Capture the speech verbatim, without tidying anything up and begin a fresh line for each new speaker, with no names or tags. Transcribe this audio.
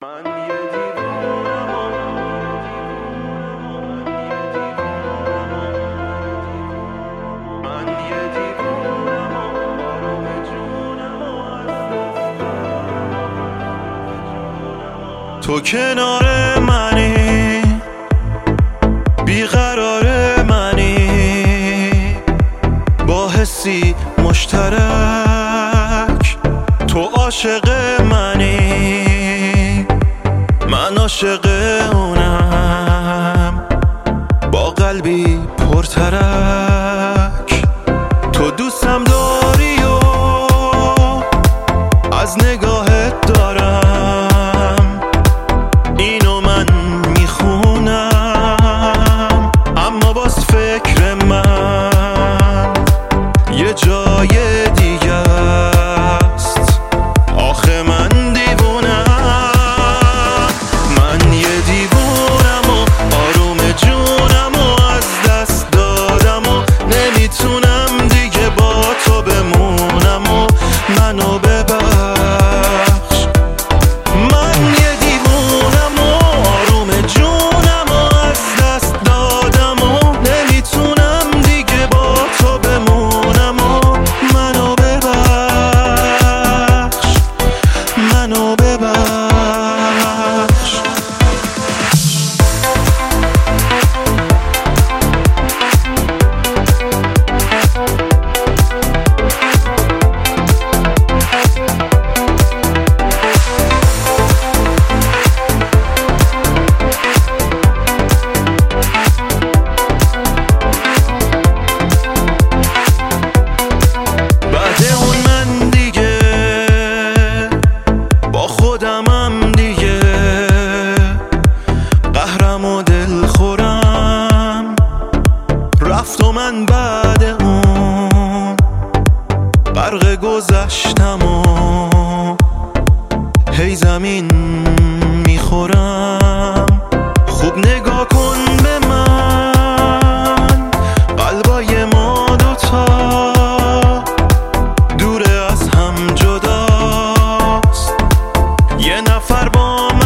من یه دیوونم من یه دیوونم آروم جونم تو کنار منی بیقرار منی با حسی مشترک تو عاشق منی من عاشق اونم با قلبی پرترک تو دوستم داری و از نگاهت دارم اینو من میخونم اما باز فکر من یه جای دیگه است آخه من دیوونم من یه دیوونم و آروم جونم و از دست دادم و نمیتونم دیگه با تو بمونم و منو ببخش من یه دیوونم و آروم جونم و از دست دادم و نمیتونم دیگه با تو بمونم و منو ببخش منو ببخش بعد اون من دیگه با خودمم دیگه قهرم و دل خورم رفت و من بعد اون غرق گذشتم و هی زمین میخورم خوب نگاه کن به من قلبای ما دوتا دوره از هم جداست یه نفر با